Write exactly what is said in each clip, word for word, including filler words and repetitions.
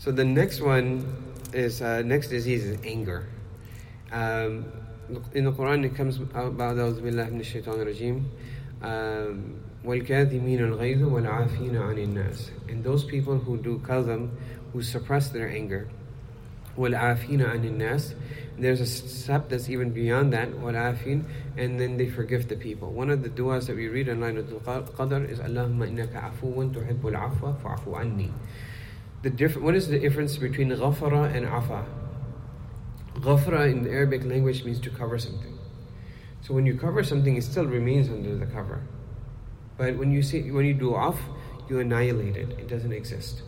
So the next one is, uh, next disease is anger. Um, in the Quran it comes about أعوذ بالله من الشيطان الرجيم وَالْكَاذِمِينَ الْغَيْظَ وَالْعَافِينَ عَنِ النَّاسِ. And those people who do kadham, who suppress their anger. وَالْعَافِينَ عَنِ النَّاسِ. There's a step that's even beyond that, وَالْعَافِينَ, and then they forgive the people. One of the du'as that we read in Laylatul Qadr is Allahumma innaka afuwan tuhibbul afwa fa'afu anni. The diff- what is the difference between ghafara and afa? Ghafara in the Arabic language means to cover something. So when you cover something, it still remains under the cover. But when you say, when you do af, you annihilate it. It doesn't exist.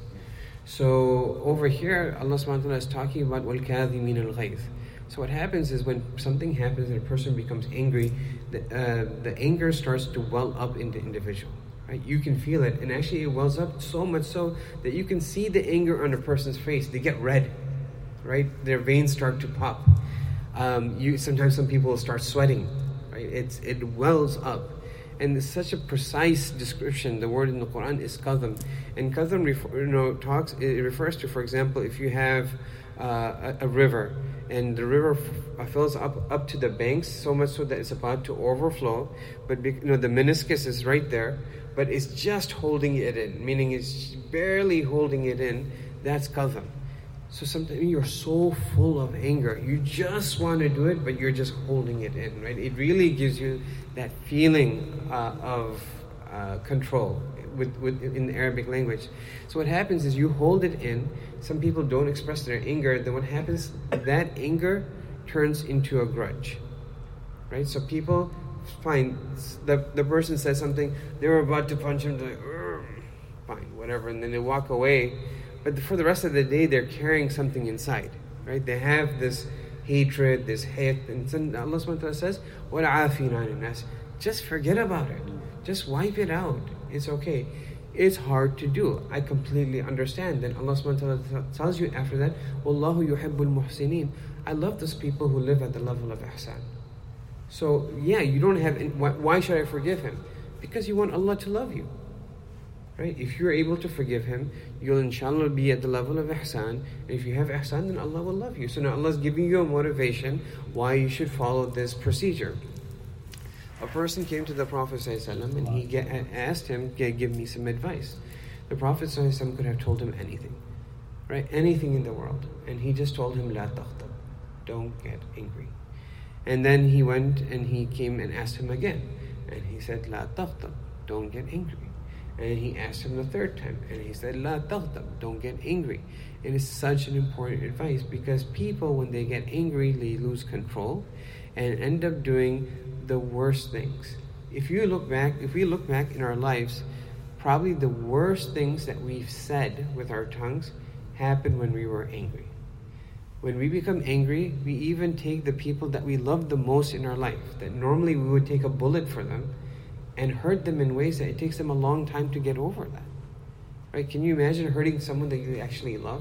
So over here, Allah subhanahu wa ta'ala is talking about wal kadhimin al ghayth. So what happens is when something happens and a person becomes angry, the, uh, the anger starts to well up in the individual. Right? You can feel it, and actually it wells up so much so that you can see the anger on a person's face. They get red, right? Their veins start to pop. Um, you sometimes some people start sweating, right? It's it wells up, and it's such a precise description. The word in the Quran is kadham, and kadham refer, you know talks. It refers to, for example, if you have uh, a, a river, and the river f- fills up up to the banks so much so that it's about to overflow, but be, you know the meniscus is right there, but it's just holding it in, meaning it's barely holding it in. That's kadham. So sometimes you're so full of anger, you just want to do it, but you're just holding it in, right? It really gives you that feeling uh, of uh, control with, with in the Arabic language. So what happens is you hold it in. Some people don't express their anger. Then what happens? That anger turns into a grudge, right? So people find the the person says something, they're about to punch him, they're like, fine, whatever, and then they walk away. But for the rest of the day, they're carrying something inside, right? They have this hatred, this hate, and then Allah subhanahu wa ta'ala says, وَالْعَافِينَ عَنِ النَّاسِ. Just forget about it. Just wipe it out. It's okay. It's hard to do. I completely understand. Then Allah subhanahu wa ta'ala tells you after that, وَاللَّهُ يُحِبُّ الْمُحْسِنِينَ. I love those people who live at the level of ihsan. So yeah, you don't have, why, why should I forgive him? Because you want Allah to love you. Right? If you're able to forgive him, you'll inshallah be at the level of ihsan. And if you have ihsan, then Allah will love you. So now Allah's giving you a motivation why you should follow this procedure. A person came to the Prophet ﷺ and he get, asked him, give me some advice. The Prophet ﷺ could have told him anything. Right? Anything in the world. And he just told him, La taghdab. Don't get angry. And then he went and he came and asked him again. And he said, La taghdab. Don't get angry. And he asked him the third time, and he said, La taghdab, don't get angry. It is such an important advice because people, when they get angry, they lose control and end up doing the worst things. If you look back, if we look back in our lives, probably the worst things that we've said with our tongues happened when we were angry. When we become angry, we even take the people that we love the most in our life, that normally we would take a bullet for them, and hurt them in ways that it takes them a long time to get over that. Right? Can you imagine hurting someone that you actually love?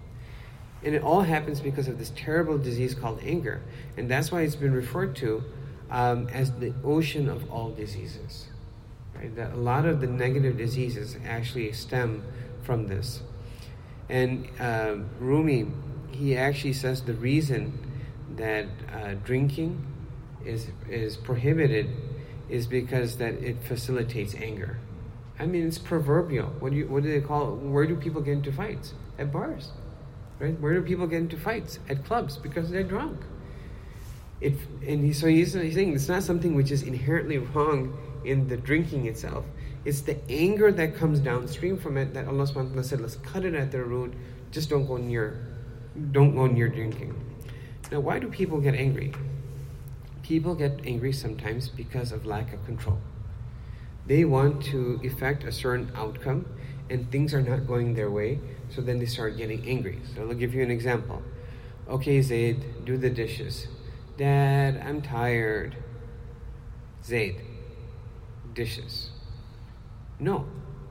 And it all happens because of this terrible disease called anger. And that's why it's been referred to um, as the ocean of all diseases. Right? That a lot of the negative diseases actually stem from this. And uh, Rumi, he actually says the reason that uh, drinking is is prohibited is because that it facilitates anger. I mean, it's proverbial. What do you, what do they call it? Where do people get into fights? At bars, right? Where do people get into fights? At clubs, because they're drunk. It, and he, so he's, he's saying it's not something which is inherently wrong in the drinking itself. It's the anger that comes downstream from it that Allah subhanahu wa ta'ala said, let's cut it at the root. Just don't go near, don't go near drinking. Now, why do people get angry? People get angry sometimes because of lack of control. They want to effect a certain outcome and things are not going their way, so then they start getting angry. So I'll give you an example. Okay, Zaid, do the dishes. Dad, I'm tired. Zaid, dishes. No.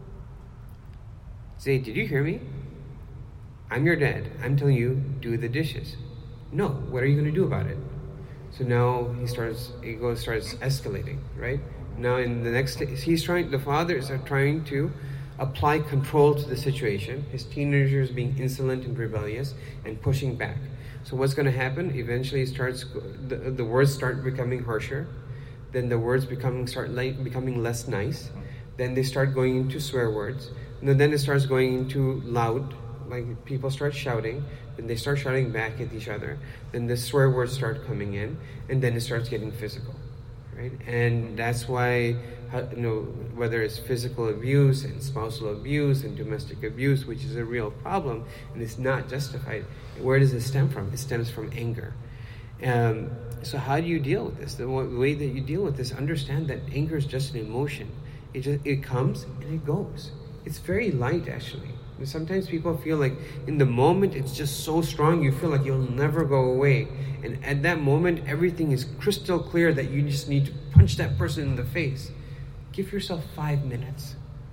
Zaid, did you hear me? I'm your dad. I'm telling you, do the dishes. No, what are you going to do about it? So now he starts, he starts escalating, right? Now in the next, he's trying, the father is trying to apply control to the situation. His teenagers being insolent and rebellious and pushing back. So what's going to happen? Eventually, it starts the, the words start becoming harsher. Then the words becoming start like, becoming less nice. Then they start going into swear words. And then it starts going into loud, like people start shouting. Then they start shouting back at each other. Then the swear words start coming in, and then it starts getting physical, right? And that's why, you know, whether it's physical abuse and spousal abuse and domestic abuse, which is a real problem and it's not justified, where does it stem from? It stems from anger. Um, so how do you deal with this? The way that you deal with this, understand that anger is just an emotion. It just it comes and it goes. It's very light, actually. Sometimes people feel like in the moment it's just so strong, you feel like you'll never go away. And at that moment, everything is crystal clear that you just need to punch that person in the face. Give yourself five minutes.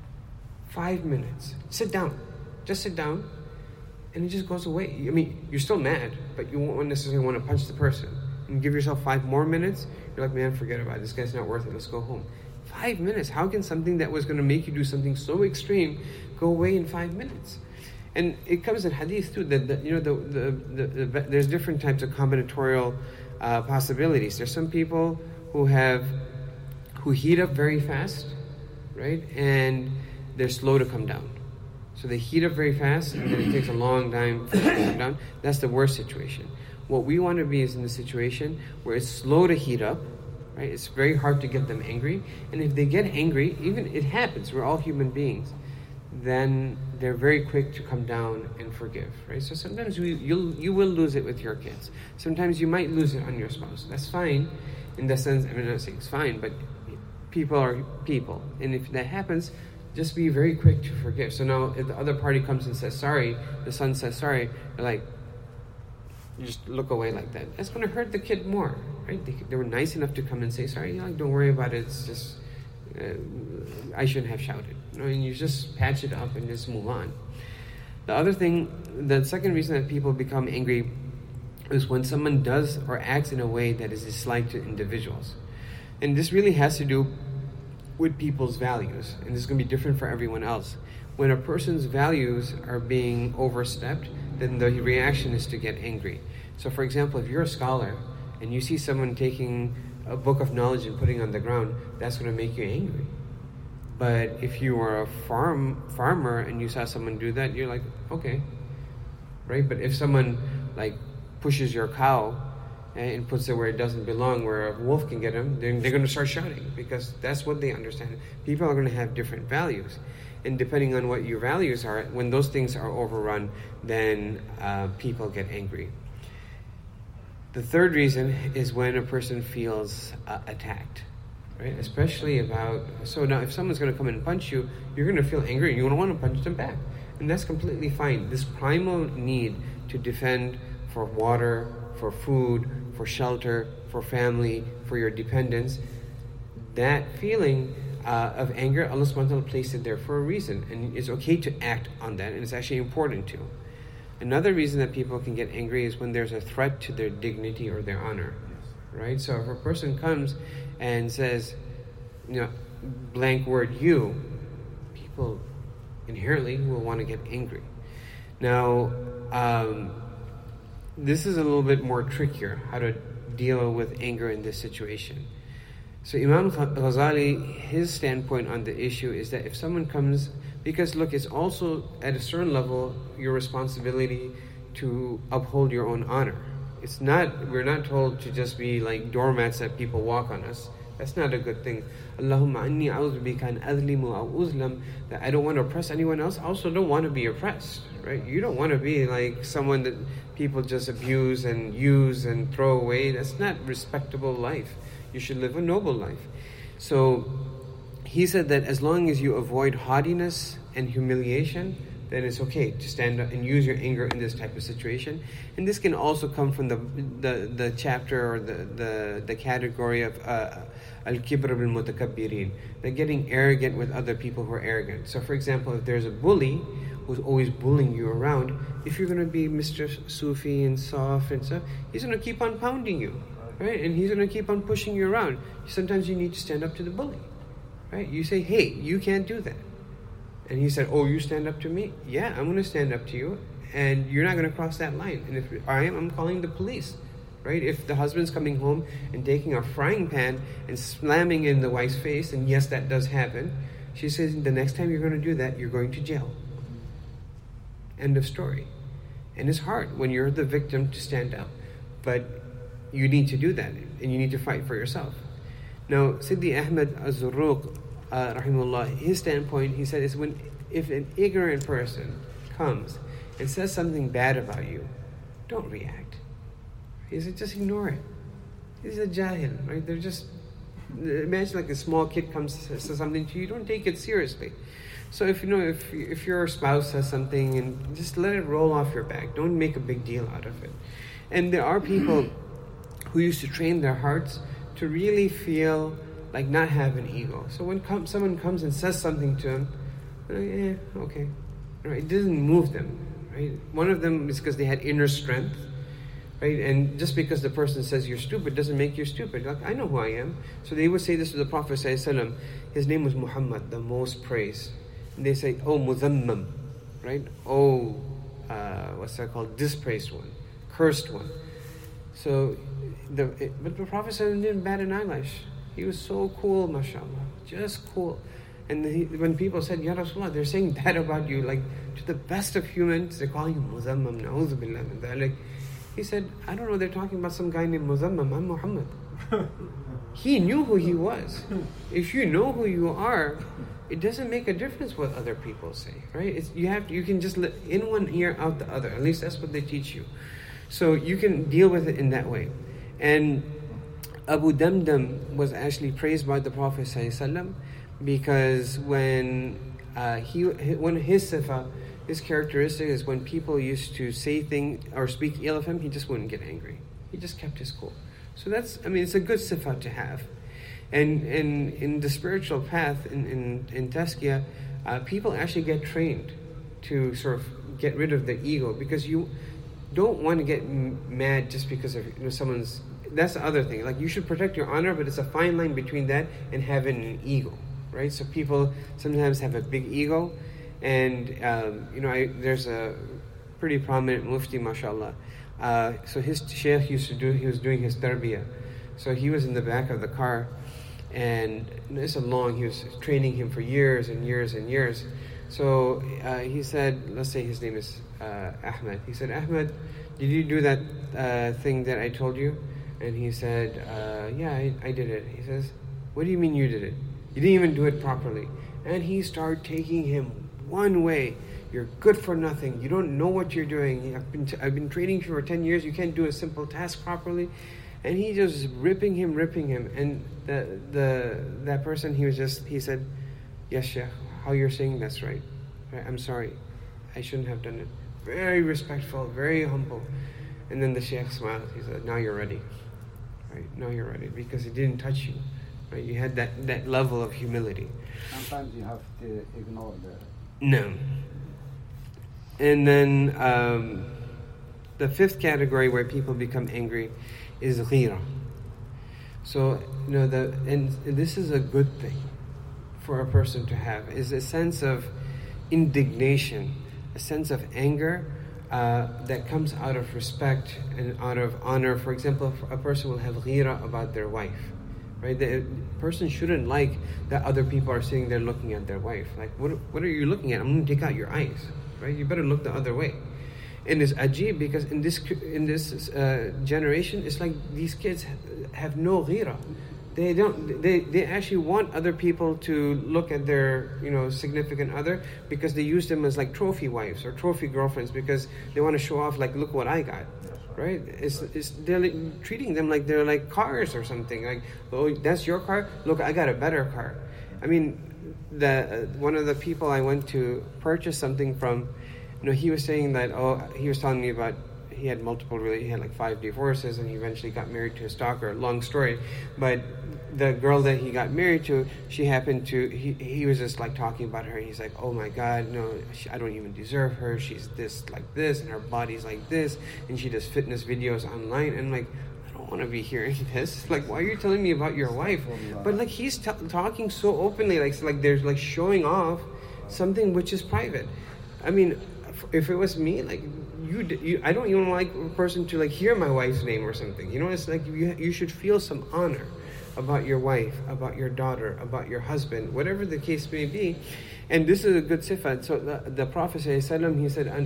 Five minutes. Sit down. Just sit down. And it just goes away. I mean, you're still mad, but you won't necessarily want to punch the person. And give yourself five more minutes. You're like, man, forget about it. This guy's not worth it. Let's go home. Five minutes. How can something that was going to make you do something so extreme go away in five minutes? And it comes in hadith too that, that you know the the, the the there's different types of combinatorial uh, possibilities. There's some people who have who heat up very fast, right, and they're slow to come down. So they heat up very fast, and then it takes a long time for them to come down. That's the worst situation. What we want to be is in the situation where it's slow to heat up. Right? It's very hard to get them angry. And if they get angry, even it happens, we're all human beings, then they're very quick to come down and forgive. Right? So sometimes we, you'll, you will lose it with your kids. Sometimes you might lose it on your spouse. That's fine in the sense, I'm not saying it's fine, but people are people. And if that happens, just be very quick to forgive. So now if the other party comes and says sorry, the son says sorry, you're like, you just look away like that. That's going to hurt the kid more, right? They, they were nice enough to come and say sorry. You're like, don't worry about it. It's just, uh, I shouldn't have shouted. You know, and you just patch it up and just move on. The other thing, the second reason that people become angry is when someone does or acts in a way that is disliked to individuals. And this really has to do with people's values. And this is going to be different for everyone else. When a person's values are being overstepped, then the reaction is to get angry. So for example, if you're a scholar and you see someone taking a book of knowledge and putting it on the ground, that's going to make you angry. But if you are a farm farmer and you saw someone do that, you're like, okay, right? But if someone like pushes your cow and puts it where it doesn't belong, where a wolf can get him, then they're going to start shouting because that's what they understand. People are going to have different values. And depending on what your values are, when those things are overrun, then uh, people get angry. The third reason is when a person feels uh, attacked, right? Especially about, so now if someone's going to come and punch you, you're going to feel angry and you don't want to punch them back. And that's completely fine. This primal need to defend for water, for food, for shelter, for family, for your dependents, that feeling Uh, of anger, Allah subhanahu wa ta'ala placed it there for a reason, and it's okay to act on that, and it's actually important to. Another reason that people can get angry is when there's a threat to their dignity or their honor, right? So if a person comes and says, you know, blank word you, people inherently will want to get angry. Now, um, this is a little bit more trickier, how to deal with anger in this situation. So Imam Ghazali, his standpoint on the issue is that if someone comes, because look, it's also at a certain level your responsibility to uphold your own honor. It's not, we're not told to just be like doormats that people walk on us. That's not a good thing. Allahumma anni a'udhu bika an adlimu aw uzlam, that I don't want to oppress anyone else. I also don't want to be oppressed, right? You don't want to be like someone that people just abuse and use and throw away. That's not respectable life. You should live a noble life. So he said that as long as you avoid haughtiness and humiliation, then it's okay to stand up and use your anger in this type of situation. And this can also come from the the, the chapter or the, the, the category of uh, al-kibr bil-mutakabbirin, that getting arrogant with other people who are arrogant. So for example, if there's a bully who's always bullying you around, if you're going to be Mister Sufi and soft and stuff, he's going to keep on pounding you. Right? And he's going to keep on pushing you around. Sometimes you need to stand up to the bully. Right? You say, hey, you can't do that. And he said, oh, you stand up to me? Yeah, I'm going to stand up to you. And you're not going to cross that line. And if I am, I'm calling the police. Right? If the husband's coming home and taking a frying pan and slamming in the wife's face, and yes, that does happen, she says, the next time you're going to do that, you're going to jail. End of story. And it's hard when you're the victim to stand up. But you need to do that, and you need to fight for yourself. Now, Siddi Ahmed Az-Zurruq, uh, rahimahullah, his standpoint, he said, is when if an ignorant person comes and says something bad about you, don't react. He said, just ignore it. He's a jahil, right? They're just, imagine like a small kid comes and says something to you, don't take it seriously. So if you know, if if your spouse says something, and just let it roll off your back. Don't make a big deal out of it. And there are people who used to train their hearts to really feel like not have an ego. So when com- someone comes and says something to them, they're like, eh, okay. Right? It doesn't move them. Right? One of them is because they had inner strength. Right? And just because the person says you're stupid doesn't make you stupid. Like, I know who I am. So they would say this to the Prophet ﷺ. His name was Muhammad, the most praised. And they say, oh, Mudhammam. Right? Oh, uh, what's that called? Dispraised one. Cursed one. So, the, it, but the Prophet ﷺ didn't bat an eyelash. He was so cool, mashallah. Just cool. And he, when people said, Ya Rasulullah, they're saying bad about you, like to the best of humans, they're calling him Muzammam, na'udhu billah min dhalik. He said, I don't know, they're talking about some guy named Muzammam, I'm Muhammad. He knew who he was. If you know who you are, it doesn't make a difference what other people say, right? It's, you have to, you can just let in one ear, out the other. At least that's what they teach you. So you can deal with it in that way. And Abu Damdam was actually praised by the Prophet ﷺ because when uh, he, when his sifa, his characteristic is when people used to say things or speak ill of him, he just wouldn't get angry. He just kept his cool. So that's, I mean, it's a good sifa to have. And in in the spiritual path, in, in, in Tazkiyah, uh, people actually get trained to sort of get rid of the ego, because you don't want to get m- mad just because of, you know, someone's, that's the other thing. Like, you should protect your honor, but it's a fine line between that and having an ego, right? So people sometimes have a big ego, and um, you know, I, there's a pretty prominent mufti, mashallah. Uh, so his sheikh used to do, he was doing his tarbiyah. So he was in the back of the car, and it's a long, he was training him for years and years and years. So uh, he said, let's say his name is uh, Ahmed. He said, Ahmed, did you do that uh, thing that I told you? And he said, uh, yeah, I, I did it. He says, what do you mean you did it? You didn't even do it properly. And he started taking him one way. You're good for nothing. You don't know what you're doing. I've been, t- I've been training you for ten years. You can't do a simple task properly. And he just ripping him, ripping him. And the the that person, he was just, he said, yes, Sheikh, how you're saying that's right. I'm sorry. I shouldn't have done it. Very respectful, very humble. And then the Sheikh smiled. He said, now you're ready. Right? Now you're ready. Because it didn't touch you. Right? You had that, that level of humility. Sometimes you have to ignore the... No. And then um, the fifth category where people become angry is ghira. So, you know, the and this is a good thing for a person to have, is a sense of indignation, a sense of anger uh, that comes out of respect and out of honor. For example, a person will have ghira about their wife, right? The person shouldn't like that other people are sitting there looking at their wife. Like, what, what are you looking at? I'm going to take out your eyes, right? You better look the other way. And it's ajib because in this in this uh, generation, it's like these kids have no ghira. They don't. They, they actually want other people to look at their, you know, significant other, because they use them as like trophy wives or trophy girlfriends, because they want to show off, like, look what I got, right? It's it's they're like treating them like they're like cars or something. Like, oh, that's your car. Look, I got a better car. I mean, the uh, one of the people I went to purchase something from, you know, he was saying that, oh, he was telling me about, he had multiple, really, he had like five divorces, and he eventually got married to a stalker. Long story, but the girl that he got married to, she happened to, he he was just like talking about her. He's like, oh my God, no, she, I don't even deserve her. She's this, like this, and her body's like this, and she does fitness videos online. And I'm like, I don't want to be hearing this. Like, why are you telling me about your wife? But like, he's t- talking so openly, like, like they're like showing off something which is private. I mean, if it was me, like you, you I don't even like a person to like hear my wife's name or something. You know, it's like you, you should feel some honor about your wife, about your daughter, about your husband, whatever the case may be. And this is a good sifat. So the, the Prophet ﷺ, he said,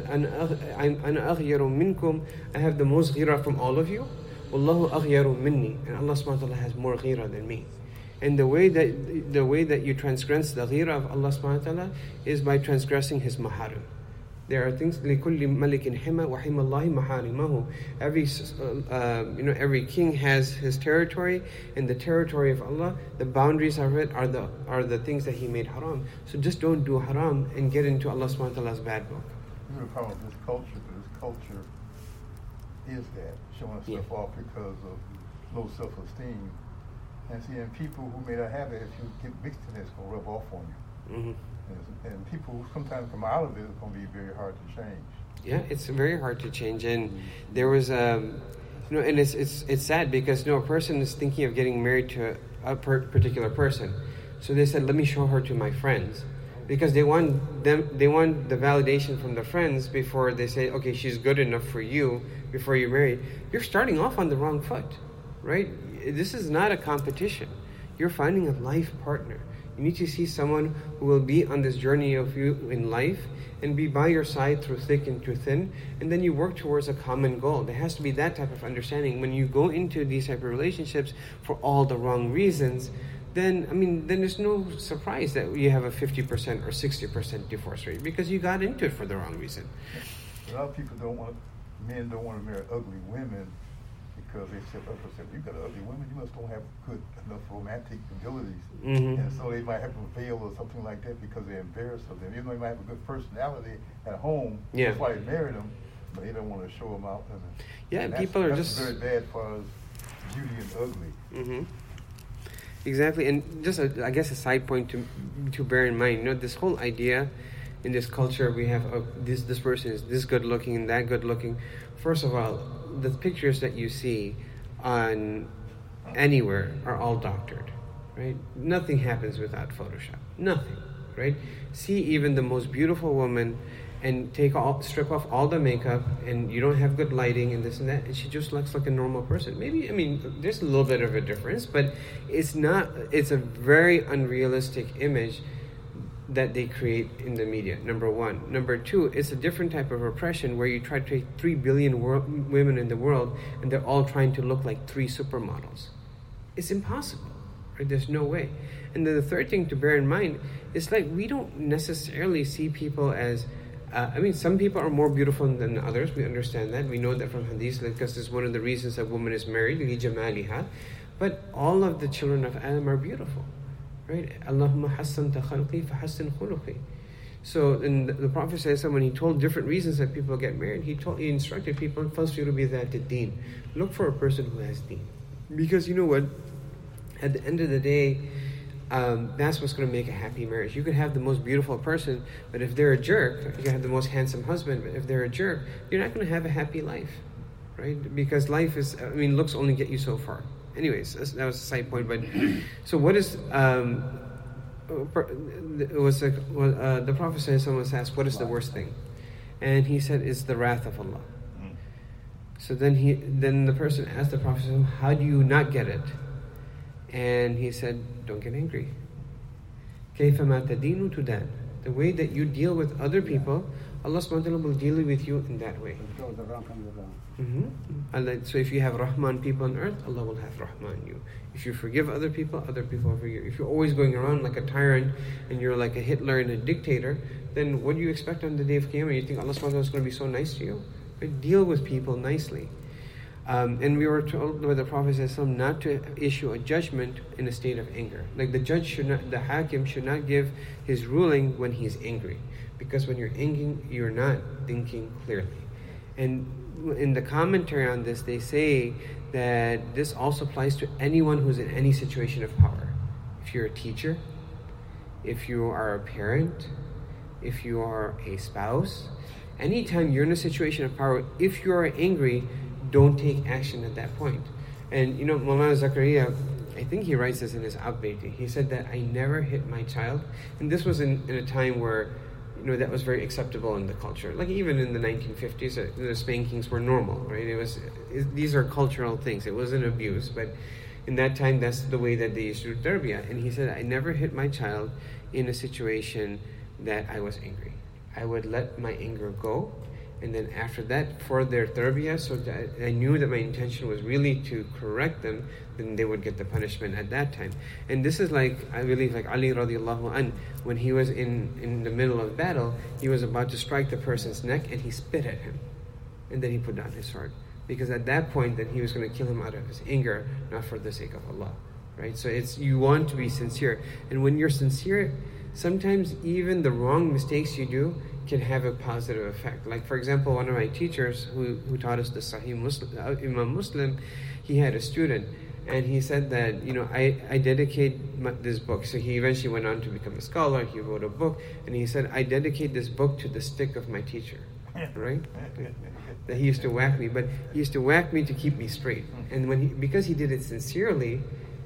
"Ana aghyaru minkum." I have the most ghira from all of you. Wallahu aghyaru minni. And Allah subhanahu wa ta'ala has more ghira than me. And the way that the way that you transgress the ghira of Allah subhanahu wa ta'ala is by transgressing His maharim. There are things لِكُلِّ مَلِكٍ حِمَى وَحِمَى اللَّهِ مَحَارِمَهُ. Every uh, you know every king has his territory, and the territory of Allah, the boundaries of it are the are the things that He made haram. So just don't do haram and get into Allah subhanahu wa ta'ala's bad book. You know the problem with this culture, but this culture is that showing stuff yeah. off because of low self-esteem. And see, and people who may not have it, if you get mixed in it, it's going to rub off on you. Mm-hmm. And, and people who sometimes come out of it, it's going to be very hard to change. Yeah, it's very hard to change. And mm-hmm. there was, um, you know, and it's it's it's sad because you know a person is thinking of getting married to a per- particular person, so they said, "Let me show her to my friends," because they want them, they want the validation from the friends before they say, "Okay, she's good enough for you." Before you're married, you're starting off on the wrong foot, right? This is not a competition. You're finding a life partner. You need to see someone who will be on this journey of you in life and be by your side through thick and through thin, and then you work towards a common goal. There has to be that type of understanding. When you go into these type of relationships for all the wrong reasons, then I mean, then there's no surprise that you have a fifty percent or sixty percent divorce rate because you got into it for the wrong reason. A lot of people don't want, men don't want to marry ugly women. Because they said, oh, you got an ugly woman, you must don't have good enough romantic abilities. Mm-hmm. And so they might have a veil or something like that because they're embarrassed of them. Even though they might have a good personality at home, yeah. that's why they married them, but they don't want to show them out. And, yeah, and people are just... very bad for us, beauty and ugly. Mm-hmm. Exactly, and just, a, I guess, a side point to to bear in mind, you know, this whole idea in this culture we have of this, this person is this good looking and that good looking. First of all, the pictures that you see on anywhere are all doctored, right? Nothing happens without Photoshop. Nothing, right? See even the most beautiful woman and take all, strip off all the makeup, and you don't have good lighting and this and that, and she just looks like a normal person. Maybe, I mean, there's a little bit of a difference, but it's not, it's a very unrealistic image that they create in the media, number one. Number two, it's a different type of oppression where you try to take three billion wor- women in the world and they're all trying to look like three supermodels. It's impossible, right? There's no way. And then the third thing to bear in mind is like we don't necessarily see people as, uh, I mean, some people are more beautiful than others. We understand that. We know that from hadith, because this is one of the reasons that woman is married, li jamaliha. But all of the children of Adam are beautiful. Right? Allahumma hassanta khalqi fa hassin khuluqi. So, and the, the Prophet says when he told different reasons that people get married, he told, he instructed people, "Fasfiru bi dhati deen." Look for a person who has deen, because you know what? At the end of the day, um, that's what's going to make a happy marriage. You could have the most beautiful person, but if they're a jerk, you can have the most handsome husband, but if they're a jerk, you're not going to have a happy life, right? Because life is, I mean, looks only get you so far. Anyways, that was a side point. But so, what is um, it was like uh, the Prophet said, someone was asked, "What is the worst thing?" And he said, "It's the wrath of Allah." Mm. So then he, then the person asked the Prophet, "How do you not get it?" And he said, "Don't get angry. كيف ما تدين تدان." The way that you deal with other people, Allah subhanahu wa ta'ala will deal with you in that way. Mm-hmm. So if you have Rahman people on earth, Allah will have Rahman you. If you forgive other people, other people will forgive you. If you're always going around like a tyrant and you're like a Hitler and a dictator, then what do you expect on the day of Qiyamah? You think Allah subhanahu wa ta'ala is going to be so nice to you? But deal with people nicely. Um, and we were told by the Prophet not to issue a judgment in a state of anger. Like the judge should not, the hakim should not give his ruling when he's angry. Because when you're angry, you're not thinking clearly. And in the commentary on this, they say that this also applies to anyone who's in any situation of power. If you're a teacher, if you are a parent, if you are a spouse, anytime you're in a situation of power, if you are angry, don't take action at that point. And you know, Maulana Zakaria, I think he writes this in his Abbayti. He said that I never hit my child, and this was in, in a time where, you know, that was very acceptable in the culture. Like even in the nineteen fifties, uh, the spankings were normal, right? It was it, these are cultural things. It wasn't abuse, but in that time, that's the way that they used to do tarbiyah. And he said, I never hit my child in a situation that I was angry. I would let my anger go, and then after that, for their tarbiyah, so that I knew that my intention was really to correct them, then they would get the punishment at that time. And this is like, I believe, like Ali radiallahu anh, when he was in, in the middle of battle, he was about to strike the person's neck, and he spit at him. And then he put down his sword. Because at that point, then he was going to kill him out of his anger, not for the sake of Allah. Right? So it's, you want to be sincere. And when you're sincere, sometimes even the wrong mistakes you do can have a positive effect. Like, for example, one of my teachers who, who taught us the Sahih Muslim, uh, Imam Muslim, he had a student, and he said that, you know, I, I dedicate my, this book. So he eventually went on to become a scholar. He wrote a book, and he said, I dedicate this book to the stick of my teacher. Right? That he used to whack me, but he used to whack me to keep me straight. And when he, because he did it sincerely,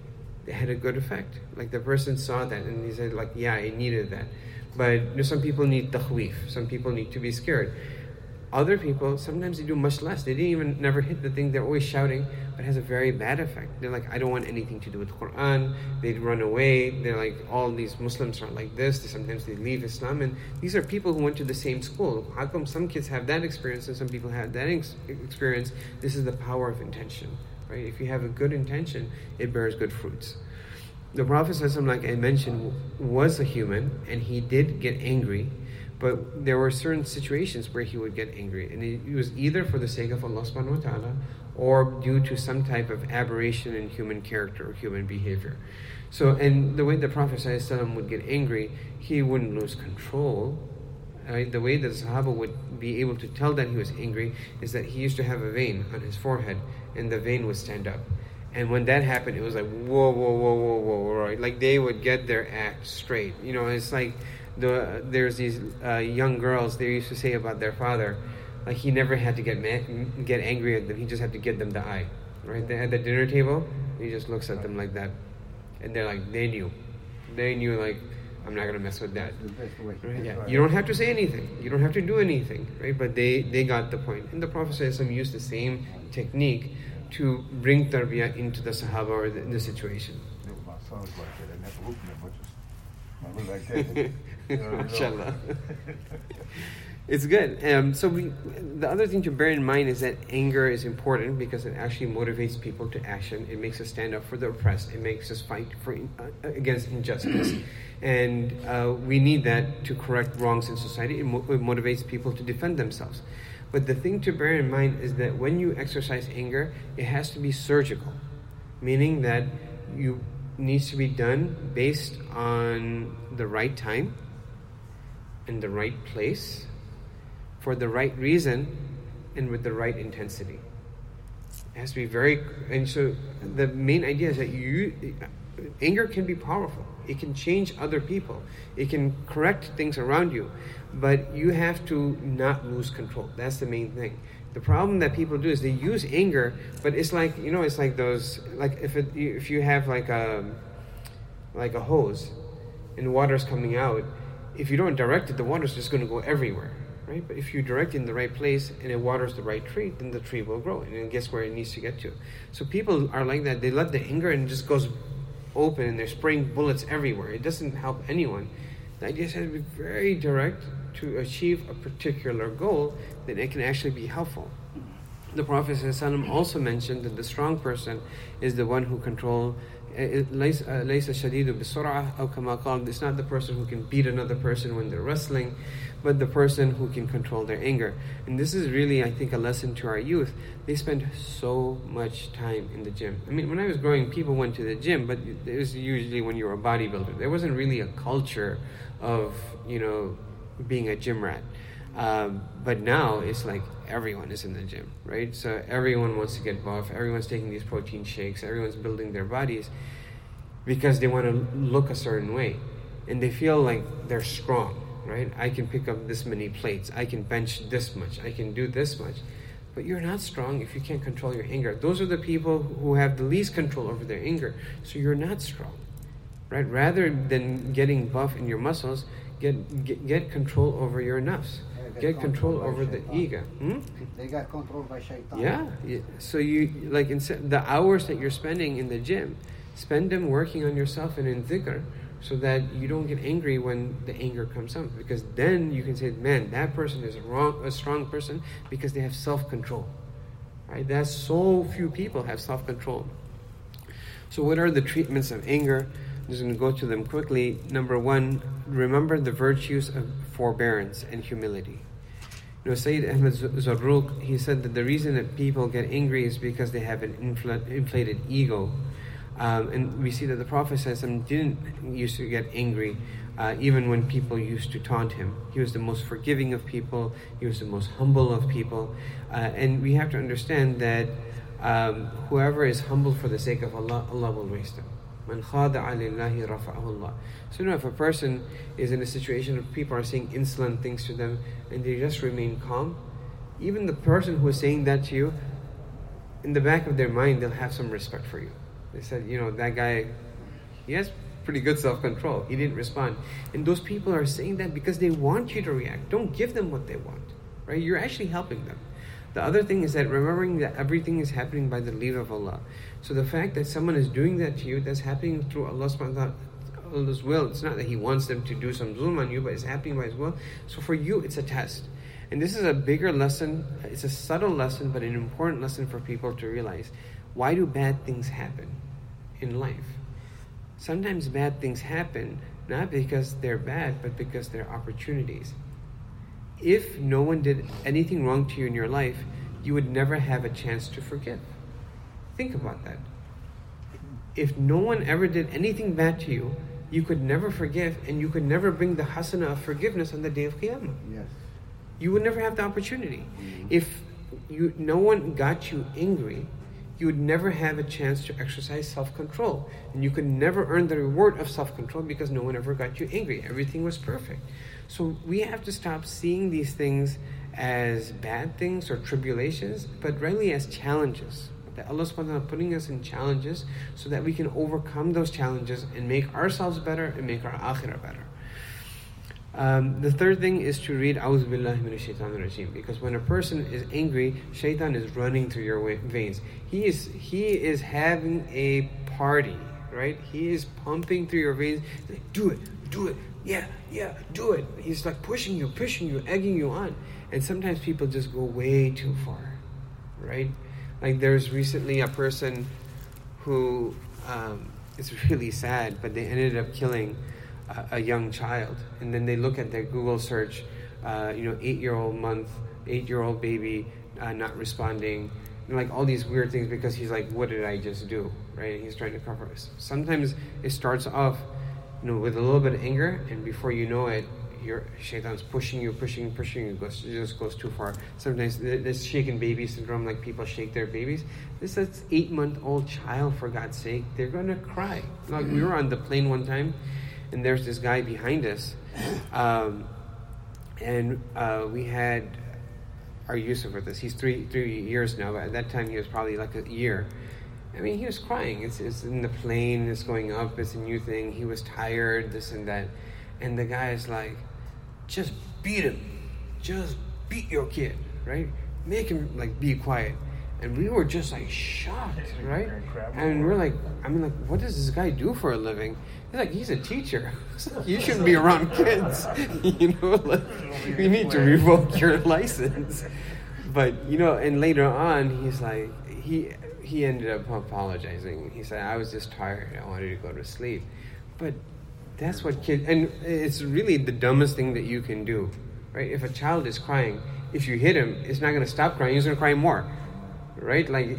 it had a good effect. Like the person saw that and he said, like, yeah, I needed that. But you know, some people need takhweef. Some people need to be scared. Other people, sometimes they do much less. They didn't even never hit the thing. They're always shouting, but it has a very bad effect. They're like, I don't want anything to do with Quran. They'd run away. They're like, all these Muslims are like this. They, sometimes they leave Islam. And these are people who went to the same school. How come some kids have that experience and some people have that ex- experience? This is the power of intention, right? If you have a good intention, it bears good fruits. The Prophet, like I mentioned, was a human, and he did get angry. But there were certain situations where he would get angry. And it was either for the sake of Allah subhanahu wa ta'ala or due to some type of aberration in human character or human behavior. So, and the way the Prophet ﷺ would get angry, he wouldn't lose control. Right? The way that the Sahaba would be able to tell that he was angry is that he used to have a vein on his forehead, and the vein would stand up. And when that happened, it was like, whoa, whoa, whoa, whoa, whoa, right? Like they would get their act straight. You know, it's like, The, there's these uh, young girls, they used to say about their father, like he never had to get ma- get angry at them, he just had to get them the eye, right? They at the dinner table, he just looks at them like that, and they're like, they knew, they knew like, I'm not gonna mess with that. Right? Yeah. You don't have to say anything, you don't have to do anything, right? But they, they got the point. And the Prophet ﷺ used the same technique to bring tarbiyah into the Sahaba or the, the situation. My son's like that, they never whooped them, but just like that. Inshallah. It's good. Um, so we, the other thing to bear in mind is that anger is important because it actually motivates people to action. It makes us stand up for the oppressed. It makes us fight for uh, against injustice. And uh, we need that to correct wrongs in society. It, mo- it motivates people to defend themselves. But the thing to bear in mind is that when you exercise anger, it has to be surgical, meaning that you needs to be done based on the right time in the right place for the right reason and with the right intensity. It has to be very, and so the main idea is that you, anger can be powerful. It can change other people. It can correct things around you, but you have to not lose control. That's the main thing. The problem that people do is they use anger, but it's like, you know, it's like those, like if it, if you have like a, like a hose and water's coming out, if you don't direct it, the water's just going to go everywhere, right? But if you direct it in the right place and it waters the right tree, then the tree will grow and it gets where it needs to get to. So people are like that. They let the anger and it just goes open and they're spraying bullets everywhere. It doesn't help anyone. The idea has to be very direct to achieve a particular goal, then it can actually be helpful. The Prophet ﷺ also mentioned that the strong person is the one who controls. It's not the person who can beat another person when they're wrestling, but the person who can control their anger. And this is really, I think, a lesson to our youth. They spend so much time in the gym. I mean, when I was growing, people went to the gym, but it was usually when you were a bodybuilder. There wasn't really a culture of, you know, being a gym rat. Um, but now it's like everyone is in the gym, right? So everyone wants to get buff. Everyone's taking these protein shakes. Everyone's building their bodies because they want to look a certain way. And they feel like they're strong, right? I can pick up this many plates. I can bench this much. I can do this much. But you're not strong if you can't control your anger. Those are the people who have the least control over their anger. So you're not strong, right? Rather than getting buff in your muscles, get get, get control over your nafs. Yeah, Get control over the shaitan. ego. Hmm? They got controlled by shaitan. Yeah. yeah. So you, like, instead, the hours that you're spending in the gym, spend them working on yourself and in dhikr, so that you don't get angry when the anger comes up. Because then you can say, man, that person is a, wrong, a strong person because they have self-control. Right? That's so few people have self-control. So what are the treatments of anger? I'm just going to go to them quickly. Number one, remember the virtues of forbearance and humility. You know, Sayyid Ahmed Zarruq, he said that the reason that people get angry is because they have an infl- inflated ego. Um, and we see that the Prophet ﷺ didn't used to get angry uh, even when people used to taunt him. He was the most forgiving of people. He was the most humble of people. Uh, and we have to understand that um, whoever is humble for the sake of Allah, Allah will raise them. Man khada'a lillahi rafa'ahu Allah. So you know, if a person is in a situation of people are saying insolent things to them and they just remain calm, even the person who is saying that to you, in the back of their mind, they'll have some respect for you. They said, you know, that guy, he has pretty good self-control. He didn't respond. And those people are saying that because they want you to react. Don't give them what they want, right? You're actually helping them. The other thing is that remembering that everything is happening by the leave of Allah. So the fact that someone is doing that to you, that's happening through Allah subhanahu wa ta'ala's will. It's not that He wants them to do some zulm on you, but it's happening by His will. So for you, it's a test. And this is a bigger lesson. It's a subtle lesson, but an important lesson for people to realize. Why do bad things happen in life? Sometimes bad things happen not because they're bad, but because they're opportunities. If no one did anything wrong to you in your life, you would never have a chance to forgive. Think about that. If no one ever did anything bad to you, you could never forgive, and you could never bring the hasana of forgiveness on the day of Qiyamah. Yes. You would never have the opportunity. Mm-hmm. If you, no one got you angry, you would never have a chance to exercise self-control. And you could never earn the reward of self-control because no one ever got you angry. Everything was perfect. So we have to stop seeing these things as bad things or tribulations, but really as challenges. That Allah subhanahu wa ta'ala putting us in challenges so that we can overcome those challenges and make ourselves better and make our akhirah better. Um, the third thing is to read A'udhu Billahi Minash Shaitanir Rajeem, because when a person is angry, shaitan is running through your veins. He is he is having a party, right? He is pumping through your veins. He's like, do it, do it, yeah, yeah, do it. He's like pushing you, pushing you, egging you on. And sometimes people just go way too far, right? Like there's recently a person who, um, it's really sad, but they ended up killing a young child, and then they look at their Google search, uh, you know, eight-year-old month, eight-year-old baby uh, not responding, and like all these weird things because he's like, what did I just do, right? And he's trying to cover us. Sometimes it starts off, you know, with a little bit of anger, and before you know it, your shaitan's pushing you, pushing, pushing you, goes, it just goes too far. Sometimes there's shaken baby syndrome, like people shake their babies. This is eight-month-old child, for God's sake, they're gonna cry. Like we were on the plane one time, and there's this guy behind us, um, and uh, we had our Yusuf with us. He's three three years now, but at that time he was probably like a year. I mean, he was crying. It's, it's in the plane, it's going up, it's a new thing. He was tired, this and that. And the guy is like, just beat him. Just beat your kid, right? Make him like be quiet. And we were just like shocked, right? And we're like, I mean, like, what does this guy do for a living? He's like, he's a teacher. Like, you shouldn't be around kids. You know, like, you need to revoke your license. But, you know, and later on, he's like, he he ended up apologizing. He said, I was just tired. I wanted to go to sleep. But that's what kids, and it's really the dumbest thing that you can do, right? If a child is crying, if you hit him, it's not going to stop crying. He's going to cry more. Right? Like,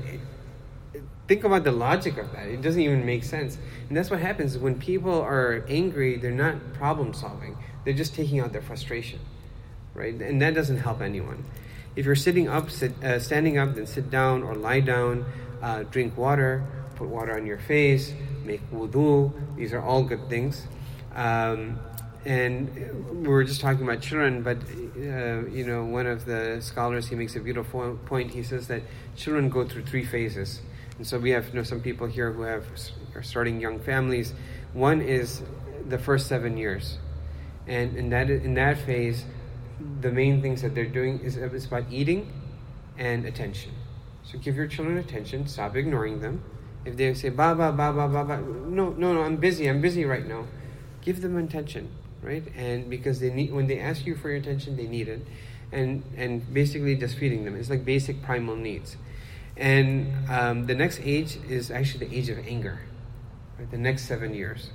think about the logic of that. It doesn't even make sense. And that's what happens when people are angry. They're not problem solving. They're just taking out their frustration, right? And that doesn't help anyone. If you're sitting up, sit, uh, standing up, then sit down or lie down. Uh, drink water. Put water on your face. Make wudu. These are all good things. Um, and we were just talking about children, but uh, you know, one of the scholars, he makes a beautiful point. He says that children go through three phases. And so we have, you know, some people here who have are starting young families. One is the first seven years. And in that in that phase, the main things that they're doing is it's about eating and attention. So give your children attention, stop ignoring them. If they say, ba, ba, ba, ba, ba, ba, no, no, no, I'm busy, I'm busy right now. Give them attention, right? And because they need, when they ask you for your attention, they need it. And and basically just feeding them. It's like basic primal needs. And um, the next age is actually the age of anger, right? The next seven years.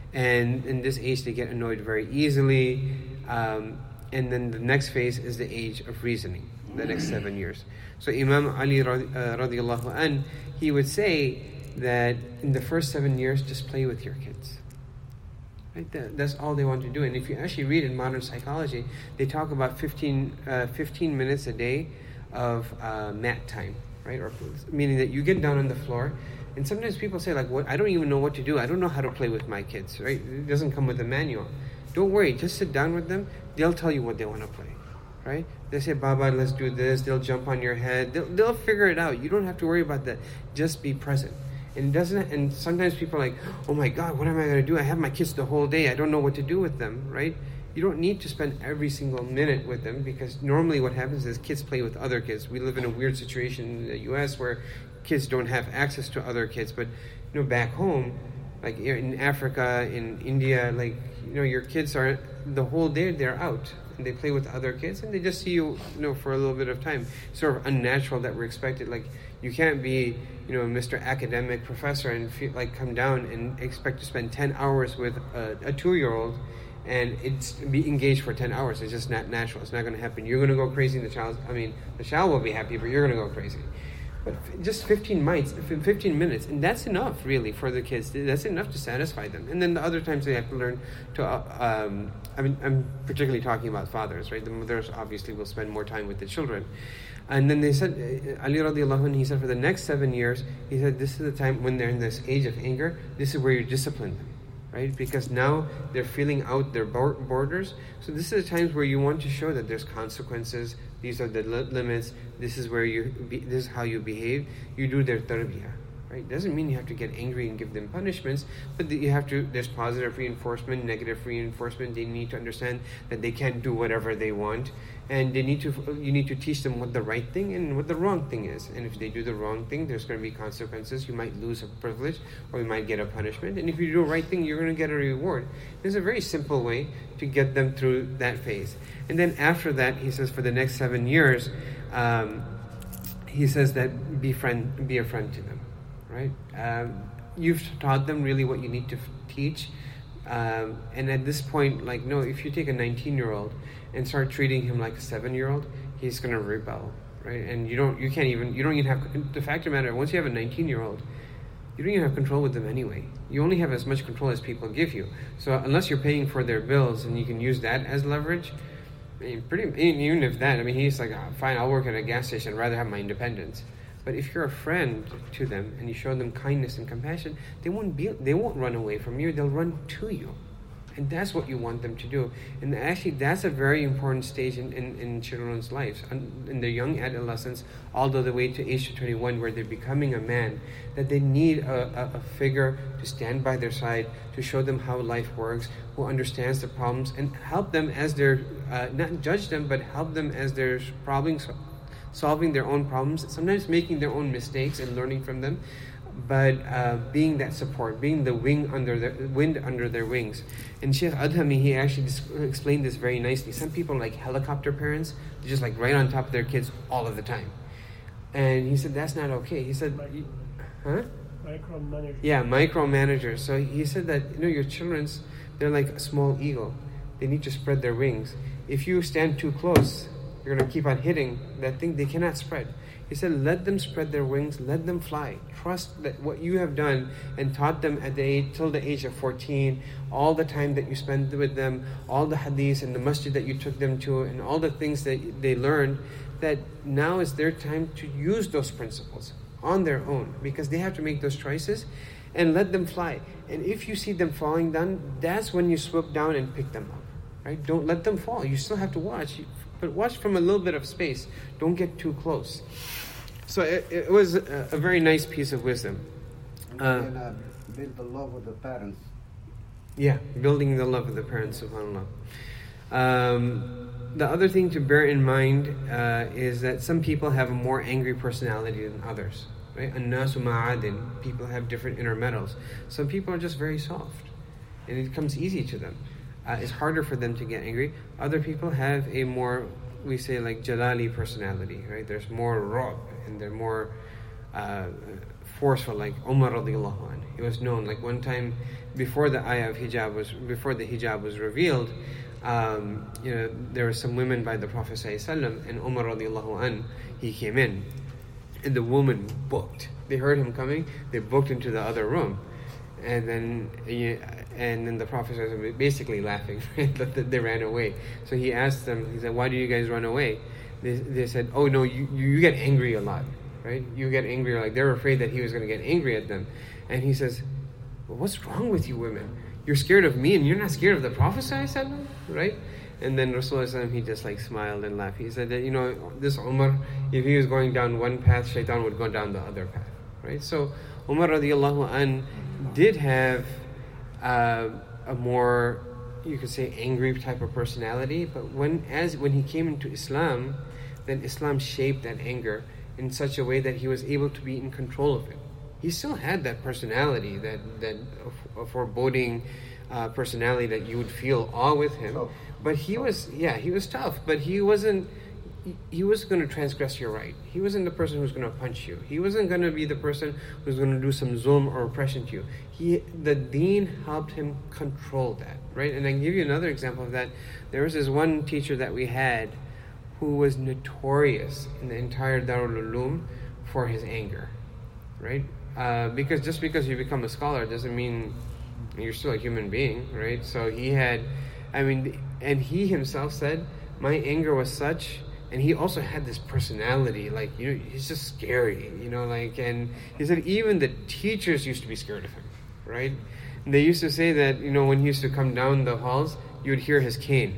And in this age, they get annoyed very easily. Um, and then the next phase is the age of reasoning, the next seven years. So Imam Ali radi- uh, radiallahu anh, he would say that in the first seven years, just play with your kids. Right? That, that's all they want to do. And if you actually read in modern psychology, they talk about fifteen, uh, fifteen minutes a day of uh, mat time, right? Or meaning that you get down on the floor. And sometimes people say, like, "What? I don't even know what to do. I don't know how to play with my kids." Right? It doesn't come with a manual. Don't worry. Just sit down with them. They'll tell you what they want to play. Right? They say, "Baba, let's do this." They'll jump on your head. They'll, they'll figure it out. You don't have to worry about that. Just be present. And it doesn't. And sometimes people are like, "Oh my God, what am I going to do? I have my kids the whole day. I don't know what to do with them." Right? You don't need to spend every single minute with them, because normally what happens is kids play with other kids. We live in a weird situation in the U S where kids don't have access to other kids, but you know, back home, like in Africa, in India, like, you know, your kids are the whole day they're out and they play with other kids, and they just see you, you know, for a little bit of time. It's sort of unnatural that we're expected. Like, you can't be, you know, Mister Academic Professor and feel, like come down and expect to spend ten hours with a, a two-year-old and it's be engaged for ten hours. It's just not natural. It's not going to happen. You're going to go crazy, and the child, I mean, the child will be happy, but you're going to go crazy. But just fifteen minutes, fifteen minutes, and that's enough, really, for the kids. That's enough to satisfy them. And then the other times they have to learn to, uh, um, I mean, I'm particularly talking about fathers, right? The mothers obviously will spend more time with the children. And then they said, uh, Ali radiallahu anhu, he said, for the next seven years, he said, this is the time when they're in this age of anger, this is where you discipline them, right? Because now they're feeling out their borders. So this is the times where you want to show that there's consequences. These are the li- limits. This is where you. Be, this is how you behave. You do their tarbiyah, right? Doesn't mean you have to get angry and give them punishments, but you have to. There's positive reinforcement, negative reinforcement. They need to understand that they can't do whatever they want, and they need to. You need to teach them what the right thing and what the wrong thing is. And if they do the wrong thing, there's going to be consequences. You might lose a privilege, or you might get a punishment. And if you do the right thing, you're going to get a reward. There's a very simple way to get them through that phase. And then after that, he says, for the next seven years, um, he says that be friend, be a friend to them, right? Um, you've taught them really what you need to f- teach. Um, and at this point, like, no, if you take a nineteen-year-old and start treating him like a seven-year-old, he's going to rebel, right? And you don't, you can't even, you don't even have, the fact of the matter, once you have a nineteen-year-old, you don't even have control with them anyway. You only have as much control as people give you. So unless you're paying for their bills and you can use that as leverage, I mean, pretty, even if that, I mean, he's like, oh, fine, I'll work at a gas station. I'd rather have my independence. But if you're a friend to them and you show them kindness and compassion, they won't be, they won't run away from you. They'll run to you. And that's what you want them to do. And actually, that's a very important stage in, in, in children's lives. In their young adolescence, all the way to age twenty-one, where they're becoming a man, that they need a, a, a figure to stand by their side, to show them how life works, who understands the problems, and help them as they're, uh, not judge them, but help them as they're problem, solving their own problems, sometimes making their own mistakes and learning from them. But uh, being that support, being the wing under their wind under their wings. And Sheikh Adhami, he actually dis- explained this very nicely. Some people like helicopter parents, they're just like right on top of their kids all of the time. And he said that's not okay. He said, Micro, huh? Micromanagers. Yeah, micromanagers. So he said that, you know, your children's, they're like a small eagle. They need to spread their wings. If you stand too close, you're going to keep on hitting that thing. They cannot spread. He said, let them spread their wings, let them fly. Trust that what you have done and taught them at the age, till the age of fourteen, all the time that you spent with them, all the hadiths and the masjid that you took them to, and all the things that they learned, that now is their time to use those principles on their own, because they have to make those choices. and let them fly. And if you see them falling down, that's when you swoop down and pick them up, right? Don't let them fall. You still have to watch, but watch from a little bit of space. Don't get too close. So it, it was a, a very nice piece of wisdom. And Uh, then, uh, build the love of the parents. Yeah, building the love of the parents, subhanAllah. Um, the other thing to bear in mind uh, is that some people have a more angry personality than others. Right? An-nasu ma'adin. People have different inner metals. Some people are just very soft, and it comes easy to them. Uh, it's harder for them to get angry. Other people have a more, we say like jalali personality, right? There's more ru'b, and they're more uh, forceful, like Umar radiallahu anhu. It was known, like one time before the ayah of hijab was, before the hijab was revealed, um, you know, there were some women by the Prophet sallallahu alaihi wasallam, and Umar radiallahu anhu, he came in, and the woman booked. They heard him coming, they booked into the other room. And then and then the Prophet was basically laughing, that they ran away. So he asked them, he said, why do you guys run away? They, they said, oh no, you, you get angry a lot, right? You get angry, like they're afraid that he was going to get angry at them. And he says, well, what's wrong with you women? You're scared of me and you're not scared of the Prophet ﷺ, right? And then Rasulullah, he just like smiled and laughed. He said that, you know, this Umar, if he was going down one path, shaitan would go down the other path, right? So Umar radiallahu an did have uh, a more, you could say, angry type of personality, but when as when he came into Islam, then Islam shaped that anger in such a way that he was able to be in control of it. He still had that personality, that that uh, foreboding uh, personality that you would feel awe with him. But he was, yeah, he was tough, but he wasn't. He wasn't going to transgress your right. He wasn't the person who's going to punch you. He wasn't going to be the person who's going to do some zulm or oppression to you. He, the deen helped him control that, right? And I can give you another example of that. There was this one teacher that we had who was notorious in the entire Darul Uloom for his anger, right? Uh, because just because you become a scholar doesn't mean you're still a human being, right? So he had, I mean, and he himself said, my anger was such. And he also had this personality, like, you know, he's just scary, you know, like, and he said even the teachers used to be scared of him, right? And they used to say that, you know, when he used to come down the halls, you would hear his cane.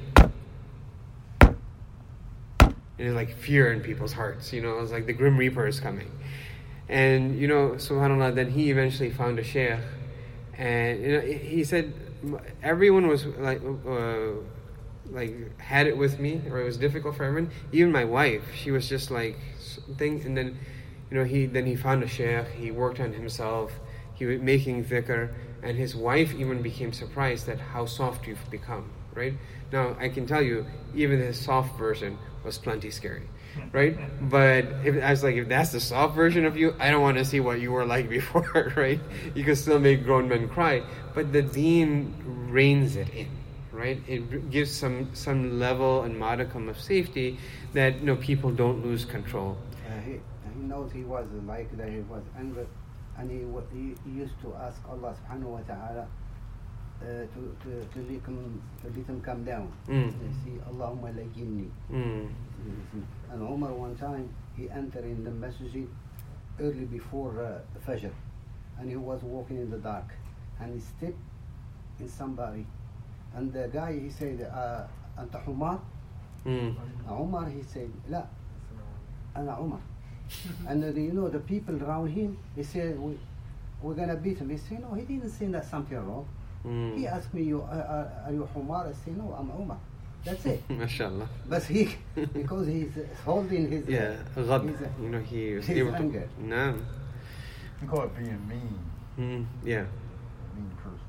And it's like fear in people's hearts, you know, it was like the Grim Reaper is coming. And, you know, subhanAllah, then he eventually found a sheikh, and, you know, he said everyone was like, uh, like had it with me, or it was difficult for everyone. Even my wife, she was just like thing. And then, you know, he then he found a sheikh. He worked on himself. He was making dhikr, and his wife even became surprised at how soft you've become. Right now, I can tell you, even his soft version was plenty scary, right? But if I was like, if that's the soft version of you, I don't want to see what you were like before, right? You can still make grown men cry, but the deen reins it in. Right, it gives some some level and modicum of safety that, you know, people don't lose control. Uh, he, he knows he was like that. He was angry, and he, wa- he he used to ask Allah Subhanahu wa Taala uh, to to to let him to let him come down. Mm. You see, Allahumma lajinni. Mm. And Umar one time he entered in the masjid early before uh, Fajr, and he was walking in the dark, and he stepped in somebody. And the guy, he said, uh, Anta Umar? Mm. Umar, he said, La, Ana Umar. And uh, you know, the people around him, he said, we, we're going to beat him. He said, no, he didn't say that something wrong. Mm. He asked me, you, uh, uh, are you Umar? I said, no, I'm Umar. That's it. MashaAllah. But he, because he's uh, holding his... Yeah, uh, ghad. his, uh, You know, he was his able anger. to... No. You call it being mean. Mm. Yeah. A mean person.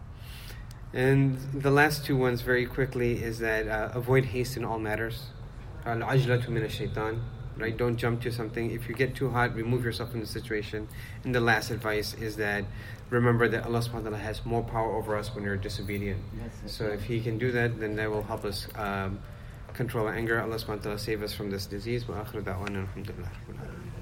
And the last two ones, very quickly, is that uh, avoid haste in all matters. Al-ajlatu min ash-shaytan. Right? Don't jump to something. If you get too hot, remove yourself from the situation. And the last advice is that remember that Allah subhanahu wa ta'ala has more power over us when we're disobedient. Yes, So if He can do that, then that will help us um, control our anger. Allah subhanahu wa ta'ala save us from this disease. Wa akhiru da'wana alhamdulillah.